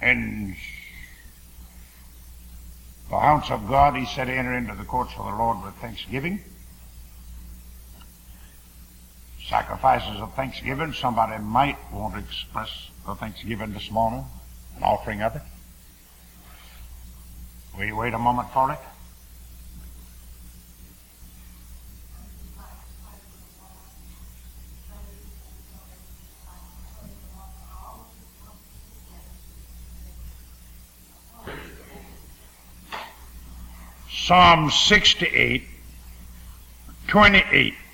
In the house of God, he said, enter into the courts of the Lord with thanksgiving. Sacrifices of thanksgiving. Somebody might want to express the thanksgiving this morning, an offering of it. Will you wait a moment for it? Psalm 68, 28.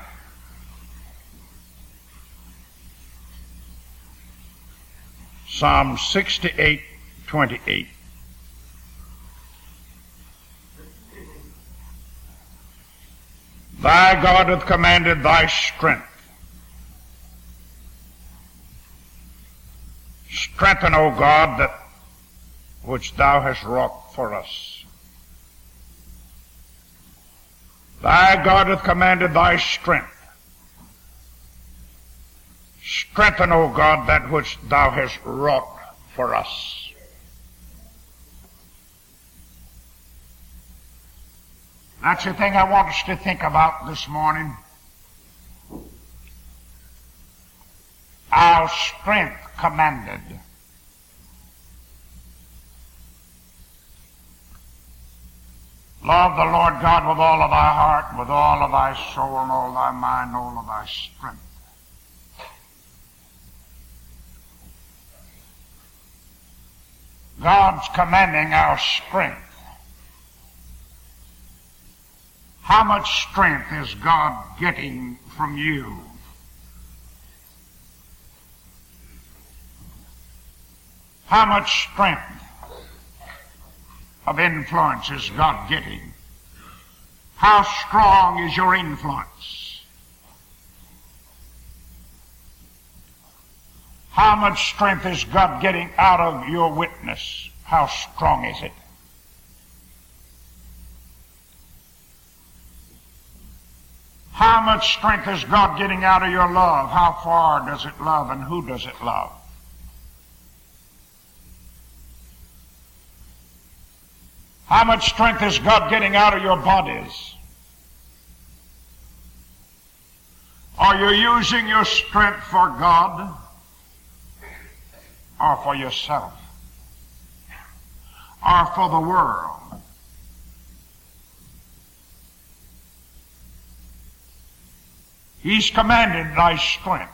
Psalm 68, 28. Thy God hath commanded thy strength. Strengthen, O God, that which thou hast wrought for us. Thy God hath commanded thy strength. Strengthen, O God, that which thou hast wrought for us. That's the thing I want us to think about this morning. Our strength commanded. Love the Lord God with all of thy heart, with all of thy soul, and all thy mind, and all of thy strength. God's commanding our strength. How much strength is God getting from you? How much strength of influence is God getting? How strong is your influence? How much strength is God getting out of your witness? How strong is it? How much strength is God getting out of your love? How far does it love and who does it love? How much strength is God getting out of your bodies? Are you using your strength for God or for yourself or for the world? He's commanded thy strength.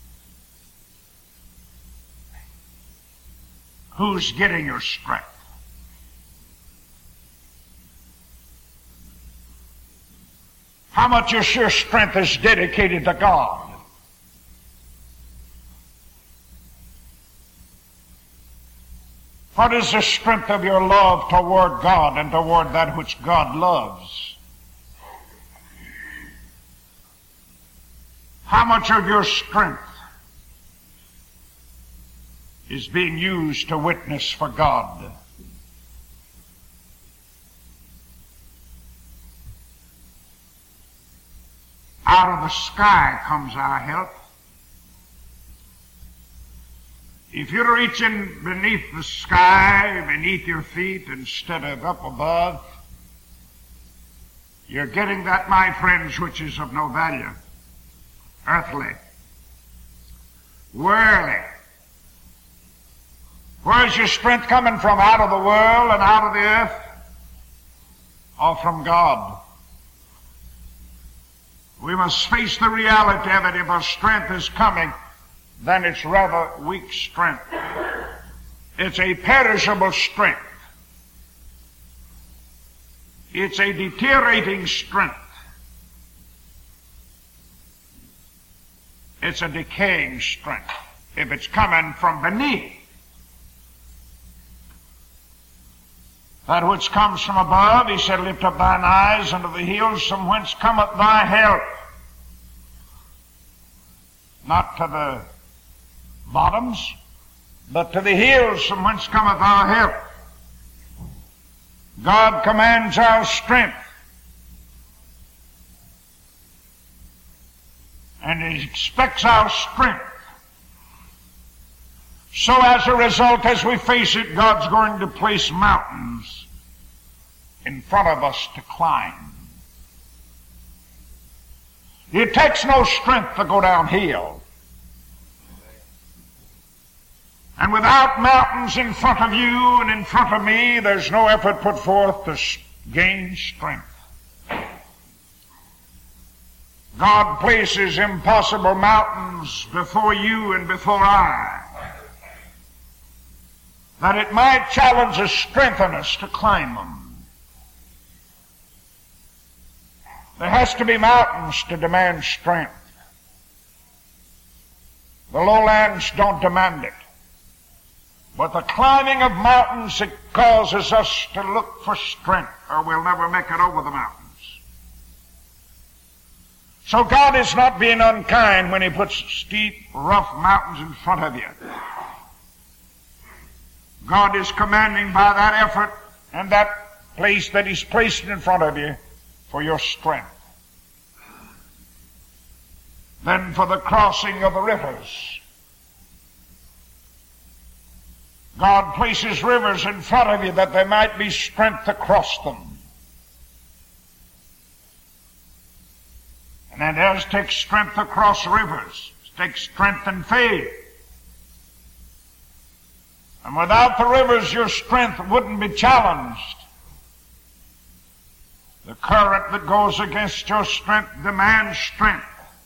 Who's getting your strength? How much of your strength is dedicated to God? What is the strength of your love toward God and toward that which God loves? How much of your strength is being used to witness for God? Out of the sky comes our help. If you're reaching beneath the sky, beneath your feet, instead of up above, you're getting that, my friends, which is of no value. Earthly. Worldly. Where's your strength coming from? Out of the world and out of the earth? Or from God? We must face the reality of it. If our strength is coming, then it's rather weak strength. It's a perishable strength. It's a deteriorating strength. It's a decaying strength. If it's coming from beneath, that which comes from above, he said, lift up thine eyes unto the hills from whence cometh thy help. Not to the bottoms, but to the hills from whence cometh our help. God commands our strength. And he expects our strength. So as a result, as we face it, God's going to place mountains in front of us to climb. It takes no strength to go downhill. And without mountains in front of you and in front of me, there's no effort put forth to gain strength. God places impossible mountains before you and before I, that it might challenge us, strengthen us to climb them. There has to be mountains to demand strength. The lowlands don't demand it. But the climbing of mountains, it causes us to look for strength, or we'll never make it over the mountains. So God is not being unkind when He puts steep, rough mountains in front of you. God is commanding by that effort and that place that He's placed in front of you for your strength. Then for the crossing of the rivers. God places rivers in front of you that there might be strength to cross them. And it does take strength to cross rivers. It takes strength and faith. And without the rivers, your strength wouldn't be challenged. The current that goes against your strength demands strength.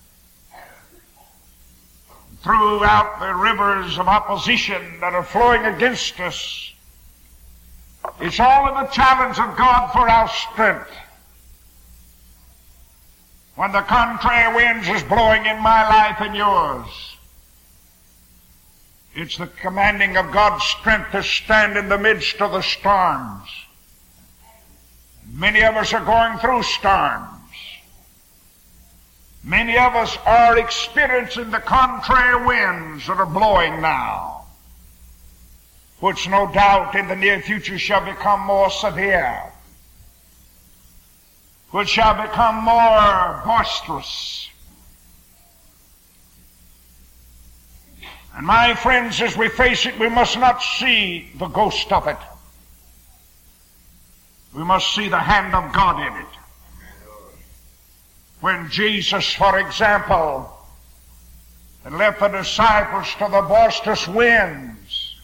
Throughout the rivers of opposition that are flowing against us, it's all in the challenge of God for our strength. When the contrary winds is blowing in my life and yours, it's the commanding of God's strength to stand in the midst of the storms. Many of us are going through storms. Many of us are experiencing the contrary winds that are blowing now, which no doubt in the near future shall become more severe, which shall become more boisterous. And my friends, as we face it, we must not see the ghost of it. We must see the hand of God in it. When Jesus, for example, had left the disciples to the boisterous winds,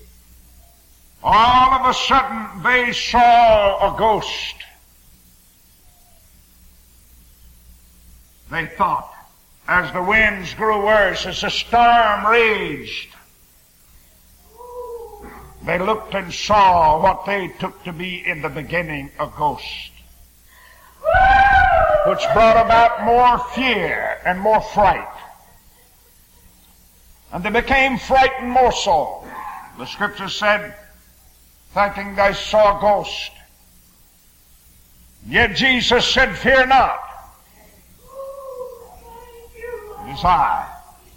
all of a sudden they saw a ghost. They thought, as the winds grew worse, as the storm raged, they looked and saw what they took to be in the beginning a ghost, which brought about more fear and more fright. And they became frightened more so. The Scripture said, thinking they saw a ghost. Yet Jesus said, fear not. It is I.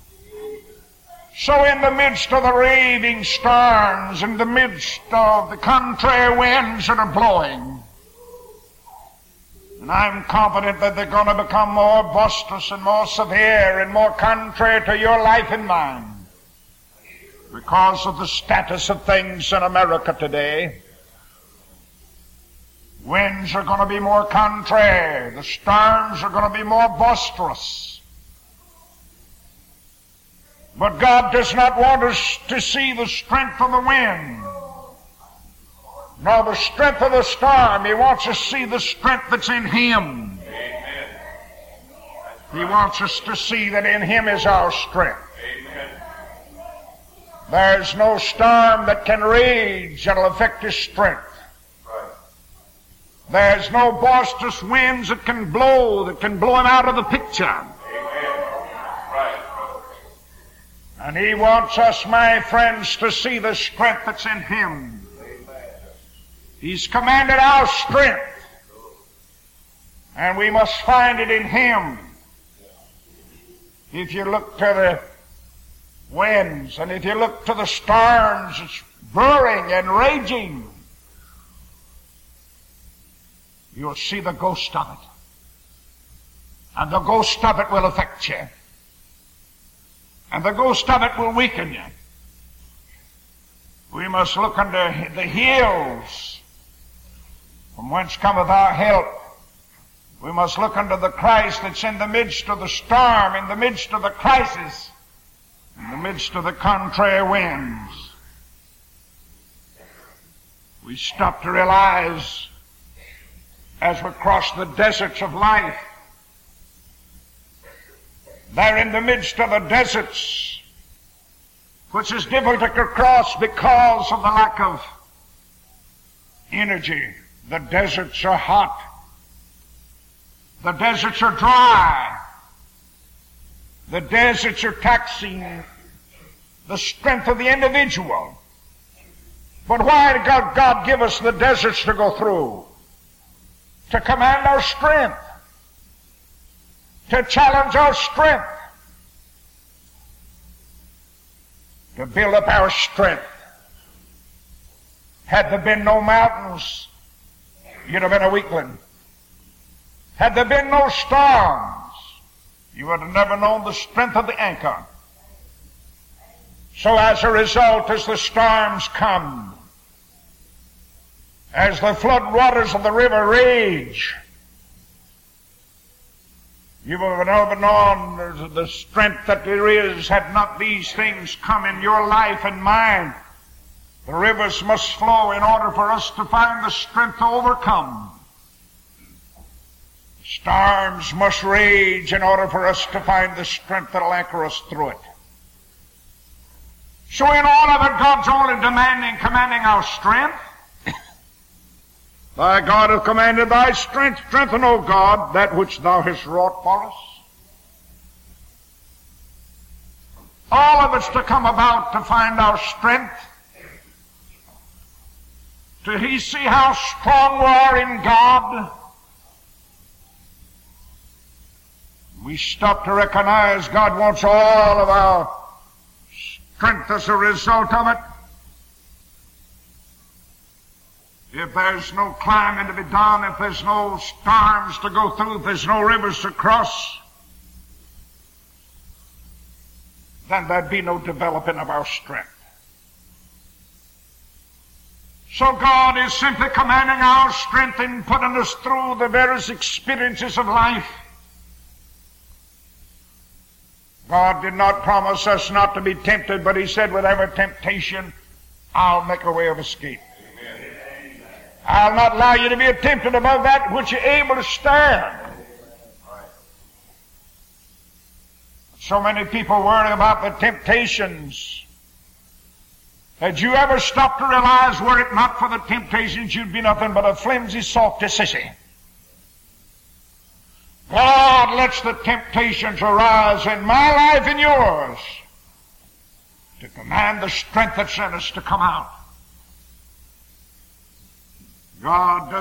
So in the midst of the raving storms, in the midst of the contrary winds that are blowing, and I'm confident that they're going to become more boisterous and more severe and more contrary to your life and mine because of the status of things in America today. Winds are going to be more contrary. The storms are going to be more boisterous. But God does not want us to see the strength of the wind, nor the strength of the storm. He wants us to see the strength that's in Him. Amen. He wants us to see that in Him is our strength. Amen. There's no storm that can rage that'll affect His strength. Right. There's no boisterous winds that can blow Him out of the picture. And He wants us, my friends, to see the strength that's in Him. He's commanded our strength, and we must find it in Him. If you look to the winds, and if you look to the storms, it's brewing and raging, you'll see the ghost of it. And the ghost of it will affect you. And the ghost of it will weaken you. We must look unto the hills, from whence cometh our help. We must look unto the Christ that's in the midst of the storm, in the midst of the crisis, in the midst of the contrary winds. We stop to realize, as we cross the deserts of life, they're in the midst of the deserts, which is difficult to cross because of the lack of energy. The deserts are hot. The deserts are dry. The deserts are taxing the strength of the individual. But why did God give us the deserts to go through? To command our strength. To challenge our strength. To build up our strength. Had there been no mountains, you'd have been a weakling. Had there been no storms, you would have never known the strength of the anchor. So as a result, as the storms come, as the flood waters of the river rage, you would have never known the strength that there is had not these things come in your life and mine. The rivers must flow in order for us to find the strength to overcome. Storms must rage in order for us to find the strength that will anchor us through it. So in all of it, God's only commanding our strength. Thy God hath commanded thy strength. Strengthen, O God, that which thou hast wrought for us. All of it's to come about to find our strength. To see how strong we are in God. We stop to recognize God wants all of our strength as a result of it. If there's no climbing to be done, if there's no storms to go through, if there's no rivers to cross, then there'd be no developing of our strength. So God is simply commanding our strength and putting us through the various experiences of life. God did not promise us not to be tempted, but He said, with every temptation, I'll make a way of escape. Amen. I'll not allow you to be tempted above that which you're able to stand. So many people worry about the temptations. Had you ever stopped to realize, were it not for the temptations, you'd be nothing but a flimsy, softy sissy? God lets the temptations arise in my life and yours to command the strength that's in us to come out. God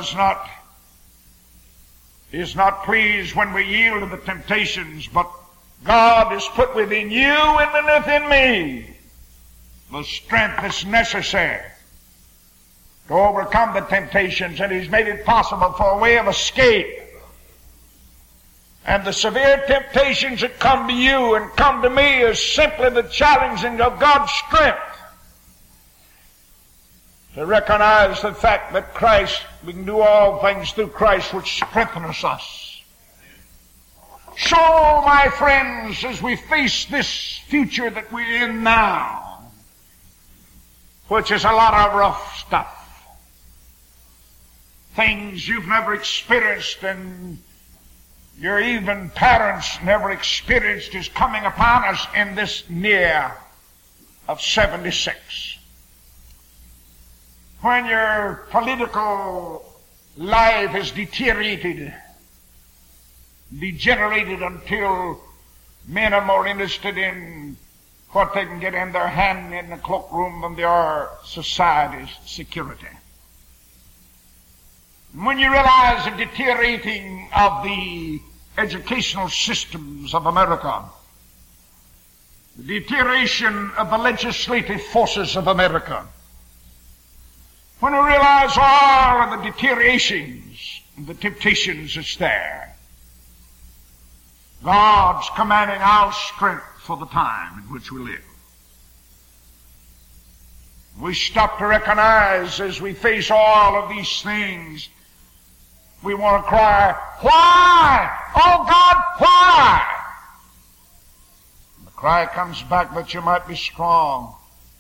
is not pleased when we yield to the temptations, but God has put within you and within me the strength that's necessary to overcome the temptations, and He's made it possible for a way of escape. And the severe temptations that come to you and come to me is simply the challenging of God's strength. To recognize the fact that Christ, we can do all things through Christ which strengthens us. So, my friends, as we face this future that we're in now, which is a lot of rough stuff, things you've never experienced and your even parents never experienced, is coming upon us in this year of 76. When your political life is degenerated until men are more interested in what they can get in their hand in the cloakroom than they are society's security. When you realize the deteriorating of the educational systems of America, the deterioration of the legislative forces of America, when we realize all of the deteriorations and the temptations that's there, God's commanding our strength for the time in which we live. We stop to recognize as we face all of these things, we want to cry, why? Oh God, why? And the cry comes back that you might be strong.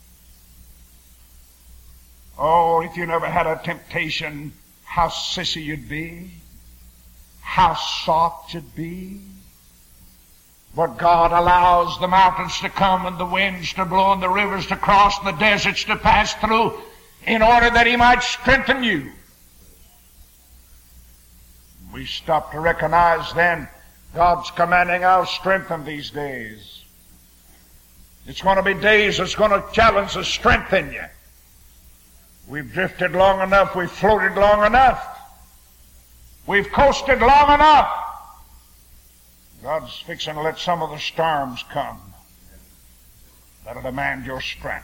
Oh, if you never had a temptation, how sissy you'd be, how soft you'd be. But God allows the mountains to come and the winds to blow and the rivers to cross and the deserts to pass through in order that He might strengthen you. We stop to recognize then God's commanding our strength in these days. It's going to be days that's going to challenge the strength in you. We've drifted long enough. We've floated long enough. We've coasted long enough. God's fixing to let some of the storms come that'll demand your strength.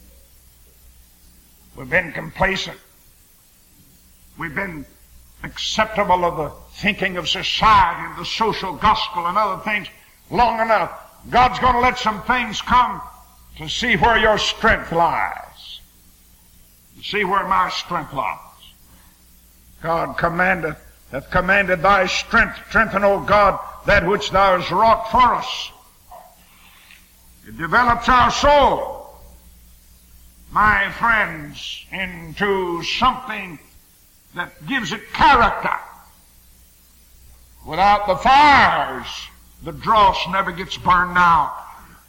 We've been complacent. We've been acceptable of the thinking of society and the social gospel and other things long enough. God's going to let some things come to see where your strength lies. To see where my strength lies. God hath commanded thy strength. Strengthen, O God, that which thou hast wrought for us. It develops our soul, my friends, into something that gives it character. Without the fires, the dross never gets burned out.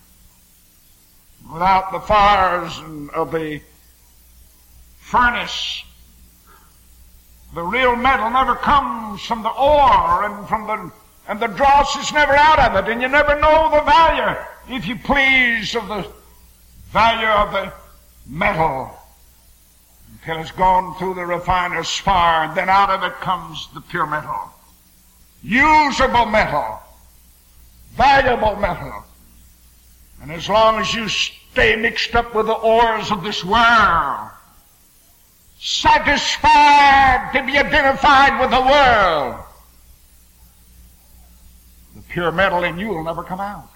Without the fires of the furnace, the real metal never comes from the ore and the dross is never out of it, and you never know the value, if you please, of the value of the metal until it's gone through the refiner's fire, and then out of it comes the pure metal. Usable metal. Valuable metal. And as long as you stay mixed up with the ores of this world, satisfied to be identified with the world, the pure metal in you will never come out.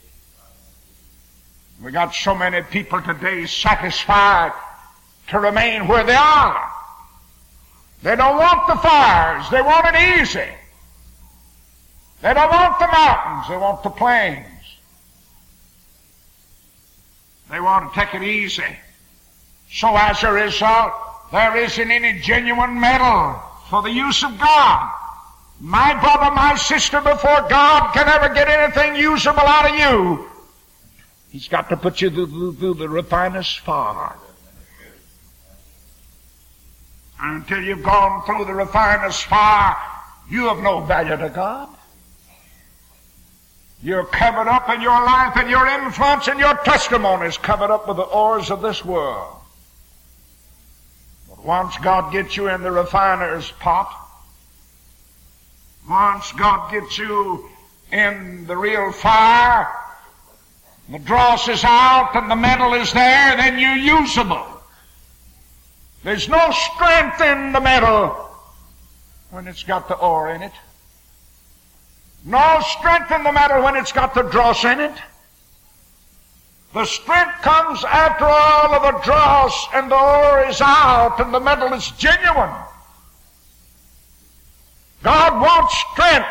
We got so many people today satisfied to remain where they are. They don't want the fires. They want it easy. They don't want the mountains. They want the plains. They want to take it easy. So as a result, there isn't any genuine metal for the use of God. My brother, my sister, before God can ever get anything usable out of you, He's got to put you through the refiner's fire. And until you've gone through the refiner's fire, you have no value to God. You're covered up in your life and your influence and your testimony is covered up with the ores of this world. But once God gets you in the refiner's pot, once God gets you in the real fire, the dross is out and the metal is there, then you're usable. There's no strength in the metal when it's got the ore in it. No strength in the metal when it's got the dross in it. The strength comes after all of the dross and the ore is out and the metal is genuine. God wants strength.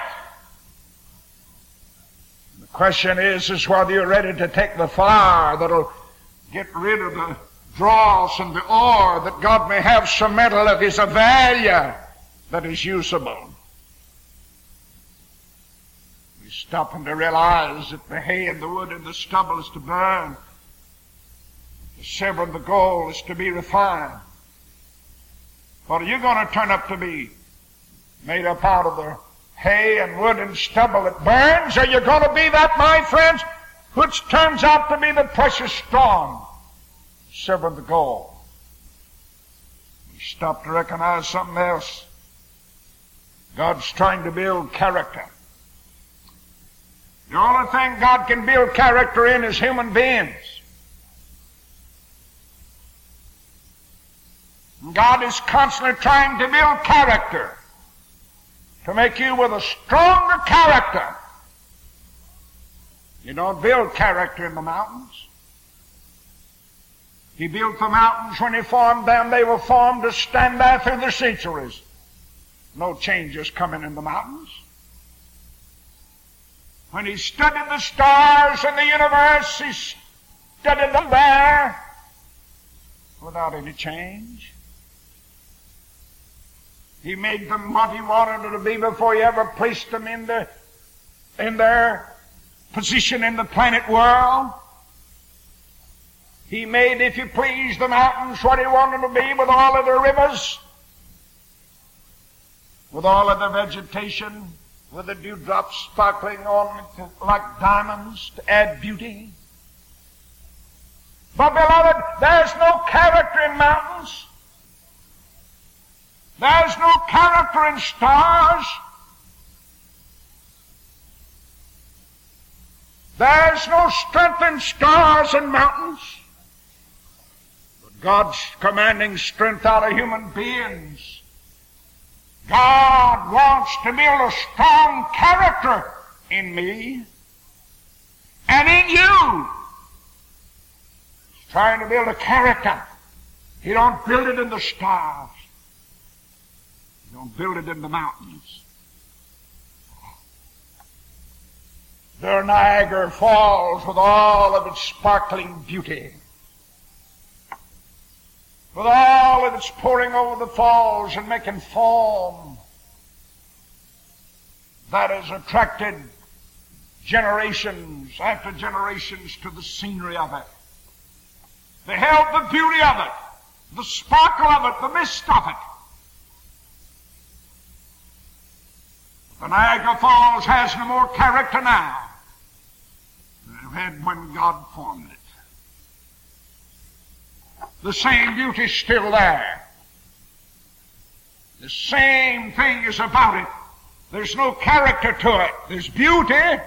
The question is whether you're ready to take the fire that'll get rid of the dross and the ore, that God may have some metal that is of value, that is usable. We're stopping to realize that the hay and the wood and the stubble is to burn. The silver and the gold is to be refined. But are you going to turn up to be made up out of the hay and wood and stubble that burns? Or are you going to be that, my friends, which turns out to be the precious stone, silver and the gold? We stop to recognize something else. God's trying to build character. The only thing God can build character in is human beings. And God is constantly trying to build character, to make you with a stronger character. You don't build character in the mountains. He built the mountains. When He formed them, they were formed to stand there through the centuries. No changes coming in the mountains. When He studied the stars in the universe, He studied them there without any change. He made them what He wanted them to be before He ever placed them in their position in the planet world. He made, if you please, the mountains what He wanted them to be, with all of their rivers, with all of their vegetation, with the dewdrops sparkling on it like diamonds to add beauty. But beloved, there's no character in mountains. There's no character in stars. There's no strength in stars and mountains. But God's commanding strength out of human beings. God wants to build a strong character in me and in you. He's trying to build a character. He don't build it in the stars. He don't build it in the mountains. There Niagara Falls with all of its sparkling beauty, with all of its pouring over the falls and making foam, that has attracted generations after generations to the scenery of it. They held the beauty of it, the sparkle of it, the mist of it. The Niagara Falls has no more character now than it had when God formed it. The same beauty is still there. The same thing is about it. There's no character to it. There's beauty.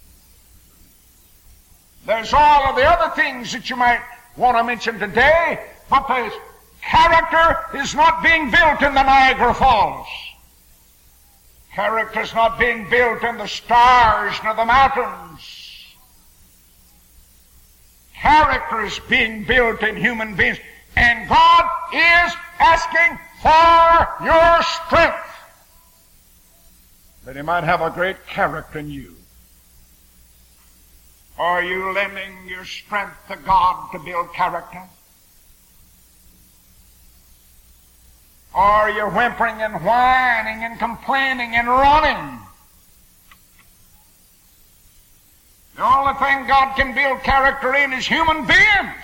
There's all of the other things that you might want to mention today, but the character is not being built in the Niagara Falls. Character is not being built in the stars nor the mountains. Character is being built in human beings. And God is asking for your strength, that He might have a great character in you. Are you lending your strength to God to build character? Or are you whimpering and whining and complaining and running? The only thing God can build character in is human beings.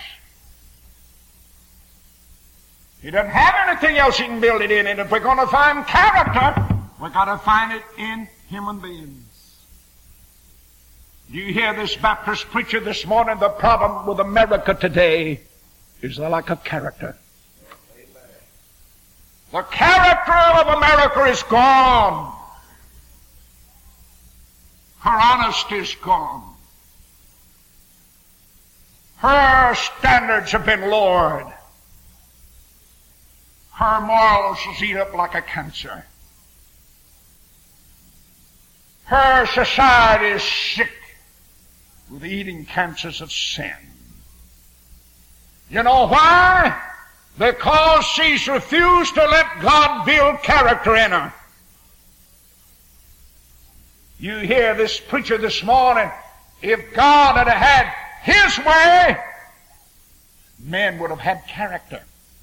He doesn't have anything else He can build it in. And if we're going to find character, we've got to find it in human beings. Do you hear this Baptist preacher this morning? The problem with America today is the lack of character. The character of America is gone. Her honesty is gone. Her standards have been lowered. Her morals is eat up like a cancer. Her society is sick with eating cancers of sin. You know why? Because she's refused to let God build character in her. You hear this preacher this morning, if God had had His way, men would have had character.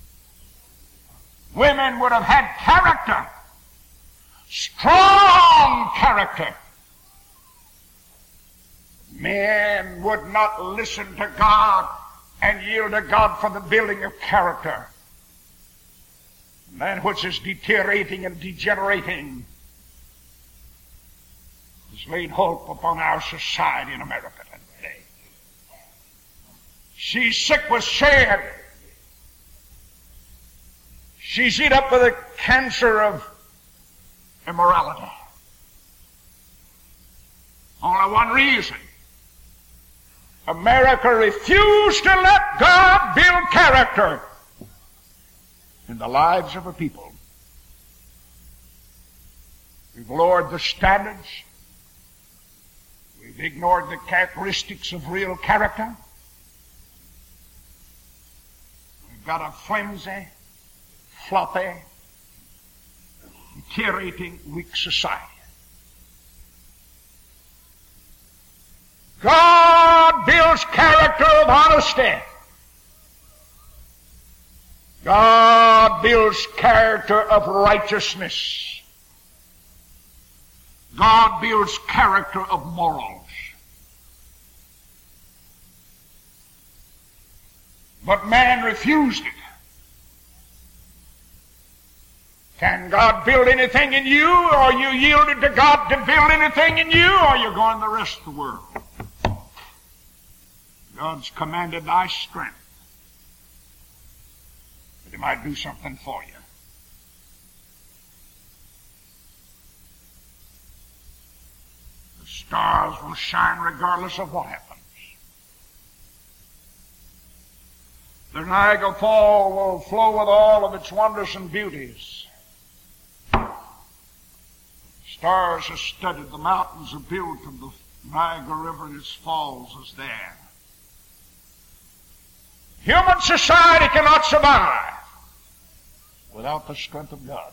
Women would have had character. Strong character. Men would not listen to God and yield to God for the building of character. That which is deteriorating and degenerating has laid hold upon our society in America today. She's sick with sin. She's eat up with the cancer of immorality. Only one reason. America refused to let God build character in the lives of her people. We've lowered the standards. We've ignored the characteristics of real character. We've got a flimsy, floppy, deteriorating, weak society. God builds character of honesty. God builds character of righteousness. God builds character of morals. But man refused it. Can God build anything in you, or are you yielded to God to build anything in you, or are you going the rest of the world? God's commanded thy strength, that He might do something for you. The stars will shine regardless of what happens. The Niagara Falls will flow with all of its wonders and beauties. Stars are studded, the mountains are built, and the Niagara River and its falls is there. Human society cannot survive without the strength of God.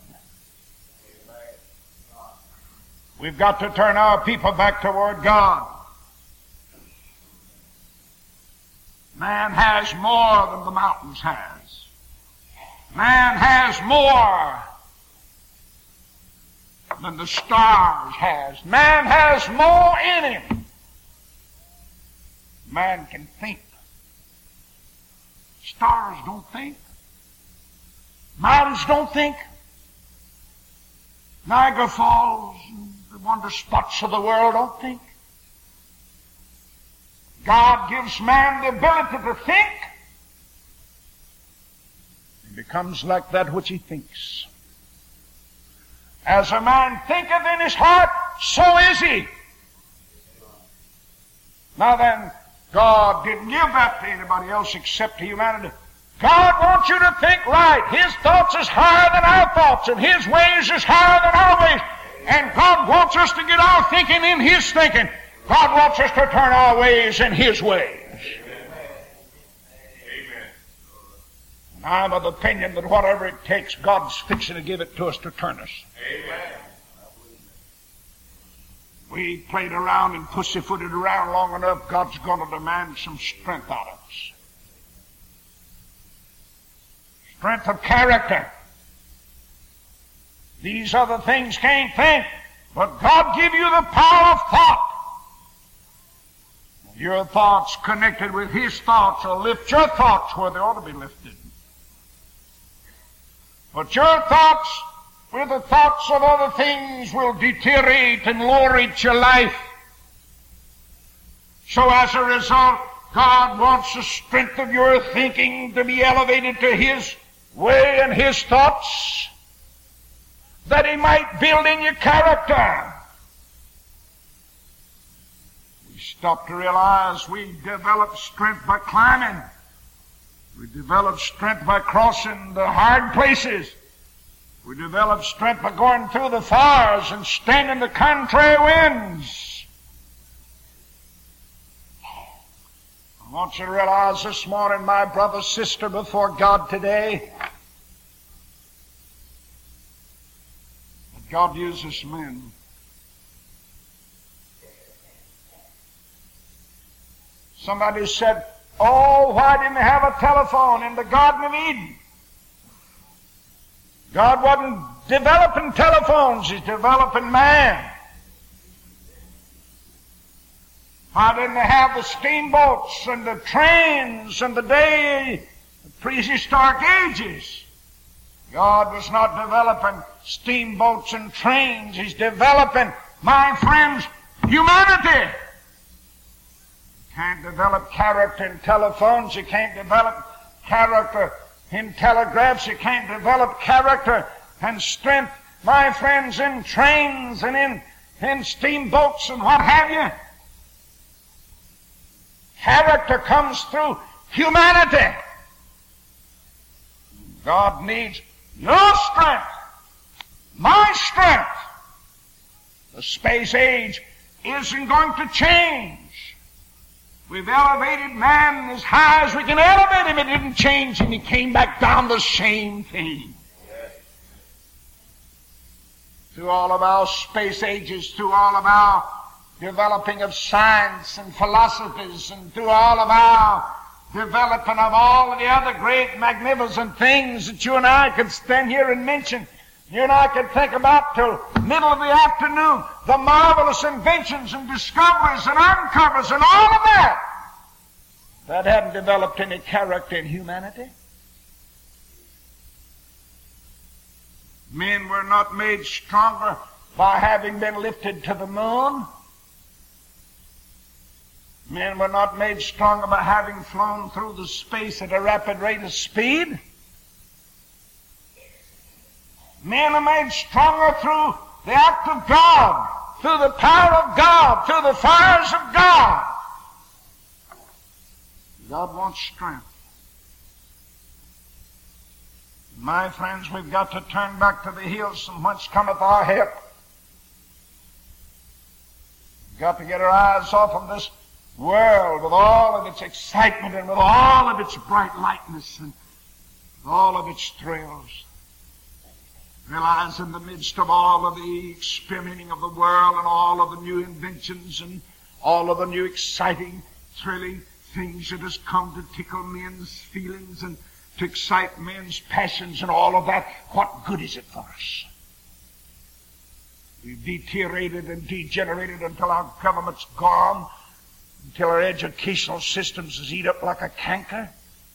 We've got to turn our people back toward God. Man has more than the mountains has. Man has more than the stars has. Man has more in him. Man can think. Stars don't think. Mountains don't think. Niagara Falls, the wonder spots of the world don't think. God gives man the ability to think. He becomes like that which he thinks. As a man thinketh in his heart, so is he. Now then, God didn't give that to anybody else except to humanity. God wants you to think right. His thoughts is higher than our thoughts, and His ways is higher than our ways. And God wants us to get our thinking in His thinking. God wants us to turn our ways in His ways. Amen. And I'm of the opinion that whatever it takes, God's fixing to give it to us to turn us. Amen. We played around and pussyfooted around long enough, God's going to demand some strength out of us. Strength of character. These other things can't think, but God give you the power of thought. Your thoughts connected with His thoughts will lift your thoughts where they ought to be lifted. But your thoughts with the thoughts of other things will deteriorate and lower your life. So as a result, God wants the strength of your thinking to be elevated to His way and His thoughts, that He might build in your character. We stop to realize we develop strength by climbing. We develop strength by crossing the hard places. We develop strength by going through the fires and standing the contrary winds. I want you to realize this morning, my brother, sister, before God today, that God uses men. Somebody said, oh, why didn't they have a telephone in the Garden of Eden? God wasn't developing telephones, He's developing man. Why didn't they have the steamboats and the trains and the prehistoric ages? God was not developing steamboats and trains. He's developing, my friends, humanity. You can't develop character in telephones. You can't develop character in telegraphs. You can't develop character and strength, my friends, in trains and in steamboats and what have you. Character comes through humanity. God needs your strength, my strength. The space age isn't going to change. We've elevated man as high as we can elevate him. It didn't change him. He came back down the same thing. Through all of our space ages, through all of our developing of science and philosophies, and through all of our development of all of the other great magnificent things that you and I could stand here and mention, you and I could think about till middle of the afternoon, the marvelous inventions and discoveries and uncovers and all of that hadn't developed any character in humanity. Men were not made stronger by having been lifted to the moon. Men were not made stronger by having flown through the space at a rapid rate of speed. Men are made stronger through the act of God, through the power of God, through the fires of God. God wants strength. My friends, we've got to turn back to the hills from whence cometh our help. We've got to get our eyes off of this world with all of its excitement and with all of its bright lightness and all of its thrills. Realize in the midst of all of the experimenting of the world and all of the new inventions and all of the new exciting, thrilling things that has come to tickle men's feelings and to excite men's passions and all of that, what good is it for us? We've deteriorated and degenerated until our government's gone, until our educational systems is eat up like a canker,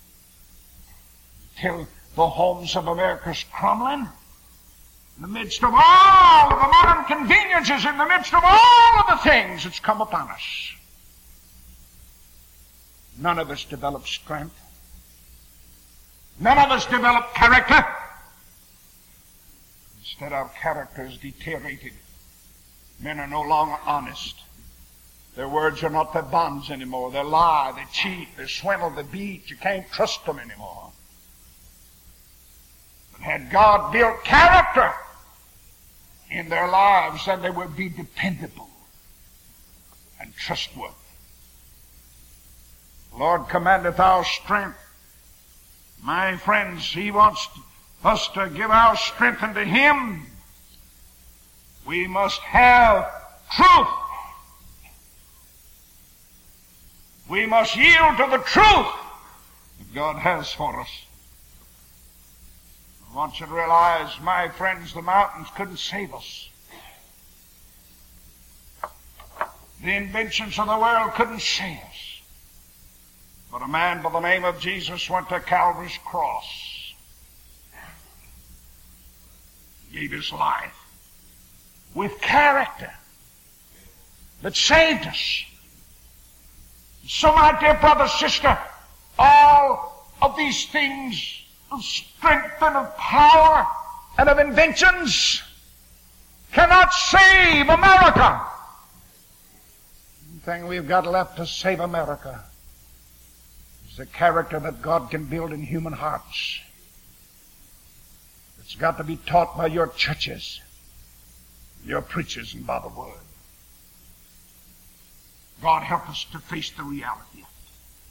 until the homes of America's crumbling. In the midst of all of the modern conveniences, in the midst of all of the things that's come upon us, none of us develop strength. None of us develop character. Instead, our character is deteriorated. Men are no longer honest. Their words are not their bonds anymore. They lie, they cheat, they swindle, they beat. You can't trust them anymore. But had God built character in their lives, then they would be dependable and trustworthy. The Lord commandeth our strength. My friends, He wants us to give our strength unto Him. We must have truth. We must yield to the truth that God has for us. I want you to realize, my friends, the mountains couldn't save us. The inventions of the world couldn't save us. But a man by the name of Jesus went to Calvary's cross, gave his life with character that saved us. So, my dear brother, sister, all of these things of strength and of power and of inventions cannot save America. The thing we've got left to save America is the character that God can build in human hearts. It's got to be taught by your churches, your preachers, and by the Word. God help us to face the reality of it.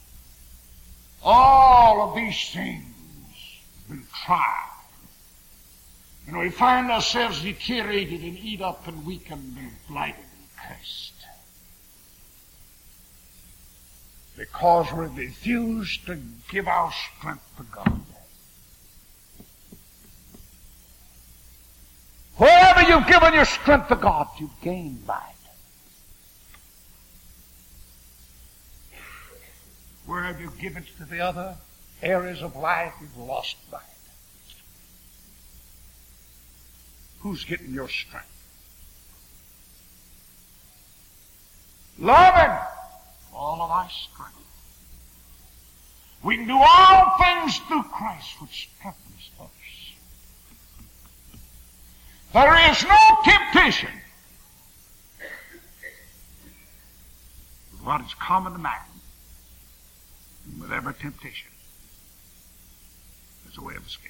All of these things have been tried. And we find ourselves deteriorated and eat up and weakened and blighted and cursed. Because we refuse to give our strength to God. Wherever you've given your strength to God, you've gained by it. Wherever you give it to the other areas of life, you've lost by it. Who's getting your strength? Love Him, all of thy strength. We can do all things through Christ, which strengthens us. There is no temptation with what is common to man. With every temptation, there's a way of escape.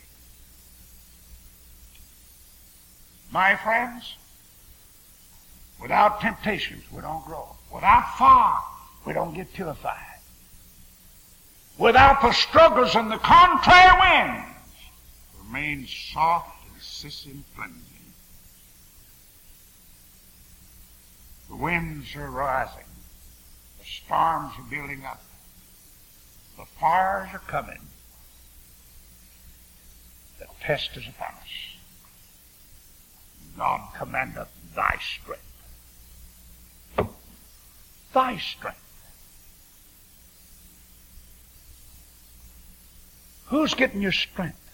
My friends, without temptations, we don't grow. Without fire, We don't get terrified. Without the struggles and the contrary winds, remain soft and sissy flimsy. The winds are rising. The storms are building up. The fires are coming. The test is upon us. God commandeth thy strength. Thy strength. Who's getting your strength?